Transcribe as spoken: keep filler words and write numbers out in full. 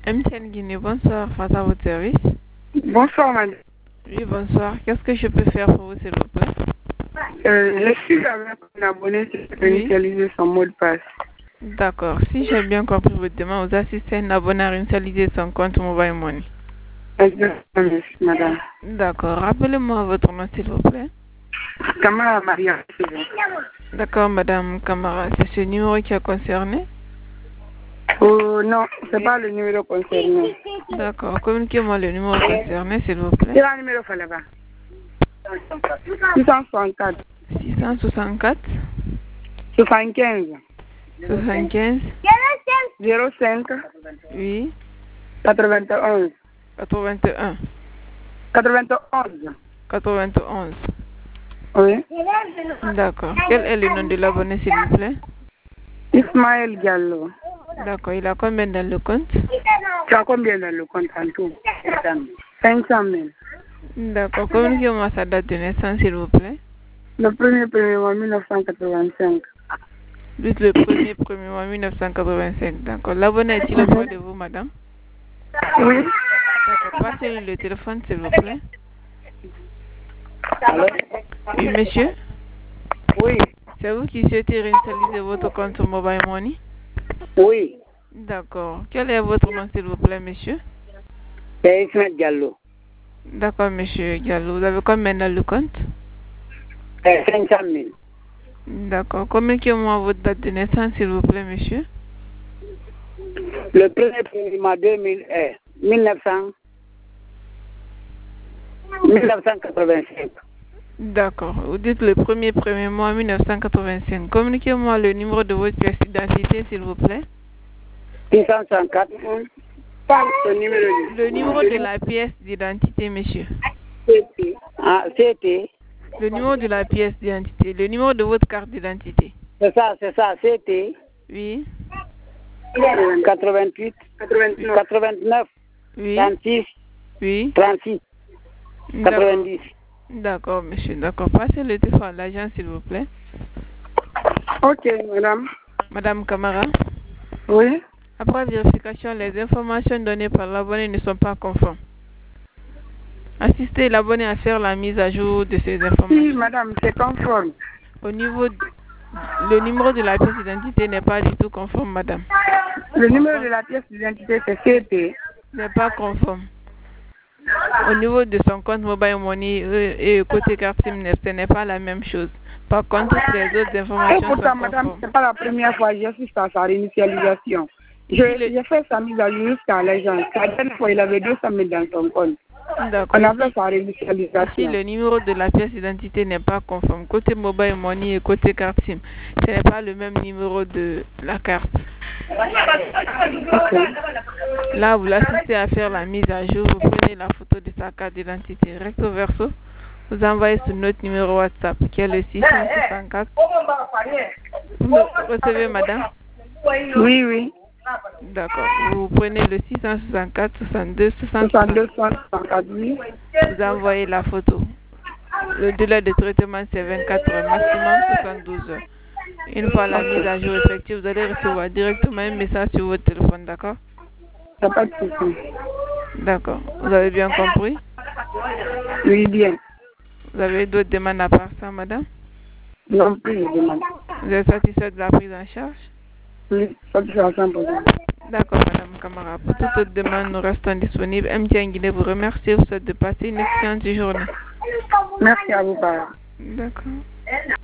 M T N Guinée, bonsoir, face à votre service. Bonsoir, madame. Oui, bonsoir. Qu'est-ce que je peux faire pour vous, s'il vous plaît? Euh, je suis avec un abonné qui peut Oui. initialiser son mot de passe. D'accord. Si j'ai bien compris votre demande, vous assistez un abonné à initialiser son compte Mobile Money. Exactement, merci, madame. D'accord. Rappelez-moi votre nom, s'il vous plaît. Kamara Maria. D'accord, madame Kamara. C'est ce numéro qui est concerné? Oh non, c'est pas le numéro concerné. D'accord. Communiquez-moi le numéro concerné, s'il vous plaît. C'est le numéro fallait pas. six cent soixante-quatre. six cent soixante-quatre. soixante-quinze. soixante-quinze. zéro cinq. Oui. quatre-vingt-onze. quatre-vingt-un. quatre-vingt-onze. quatre-vingt-onze. Oui. D'accord. Quel est le nom de l'abonné, s'il vous plaît? Ismaël Diallo. D'accord. Il a combien dans le compte? Tu as combien dans le compte en tout? cinq cent mille. D'accord. Communiquez-moi sa date de naissance, s'il vous plaît. Le premier premier mois mille neuf cent quatre-vingt-cinq. Dites le premier premier mois mille neuf cent quatre-vingt-cinq. D'accord. L'abonné est-il auprès de vous, madame? Oui. D'accord. Passez le téléphone, s'il vous plaît. Allô? Oui, monsieur. Oui. C'est vous qui souhaitez réinitialiser votre compte Mobile Money? Oui. D'accord. Quel est votre nom, s'il vous plaît, monsieur? C'est Ismaël Diallo. D'accord, monsieur Diallo. Vous avez combien dans le compte? cinq cent mille. D'accord. Communiquez-moi votre date de naissance, s'il vous plaît, monsieur. Le premier premier mois deux mille un. mille neuf cents. mille neuf cent quatre-vingt-cinq. D'accord. Vous dites le premier premier mois mille neuf cent quatre-vingt-cinq. Communiquez-moi le numéro de votre pièce d'identité, s'il vous plaît. six cent soixante-quatre. Le numéro. Le numéro de la pièce d'identité, monsieur. C T. Ah, C T. Le numéro de la pièce d'identité. Le numéro de votre carte d'identité. C'est ça, c'est ça, C T. Oui. quatre-vingt-huit. quatre-vingt-neuf. Oui. trente-six. Oui. trente-six. quatre-vingt-dix. D'accord, monsieur. D'accord. Passez le téléphone à l'agent, s'il vous plaît. Ok, madame. Madame Kamara. Oui. Après vérification, les informations données par l'abonné ne sont pas conformes. Assistez l'abonné à faire la mise à jour de ces informations. Oui, madame, c'est conforme. Au niveau, de, le numéro de la pièce d'identité n'est pas du tout conforme, madame. Le numéro de la pièce d'identité, c'est C T. N'est pas conforme. Au niveau de son compte Mobile Money euh, et côté carte SIM, ce n'est pas la même chose. Par contre, toutes les autres informations Et pourtant, sont madame, conformes. c'est pas la première fois que j'assiste à sa réinitialisation. J'ai le... fait sa mise à jour jusqu'à l'agence. La dernière fois, il avait deux cent mille dans son compte. D'accord. On a fait sa réinitialisation. Si le numéro de la pièce d'identité n'est pas conforme, côté Mobile Money et côté carte SIM, ce n'est pas le même numéro de la carte. Okay. Là, vous l'assistez à faire la mise à jour, vous prenez la photo de sa carte d'identité recto verso, vous envoyez sur notre numéro WhatsApp qui est le six cent soixante-quatre. Vous me recevez, madame? Oui, oui. D'accord. Vous prenez le six cent soixante-quatre, soixante-deux, soixante-deux, soixante-quatre, oui. Vous envoyez la photo. Le délai de traitement, c'est vingt-quatre heures, maximum soixante-douze heures. Une fois la mise à jour effective, vous allez recevoir directement un message sur votre téléphone, d'accord? Il n'y a pas de souci. D'accord. Vous avez bien compris? Oui, bien. Vous avez d'autres demandes à part ça, madame? Non plus, je demande. Vous êtes satisfaite de la prise en charge? Oui, satisfait à cent pour cent. D'accord, madame Kamara. Pour toute autre demande, nous restons disponibles. M T N Guinée vous remercie. Vous souhaite de passer une excellente journée. Merci à vous, père. D'accord.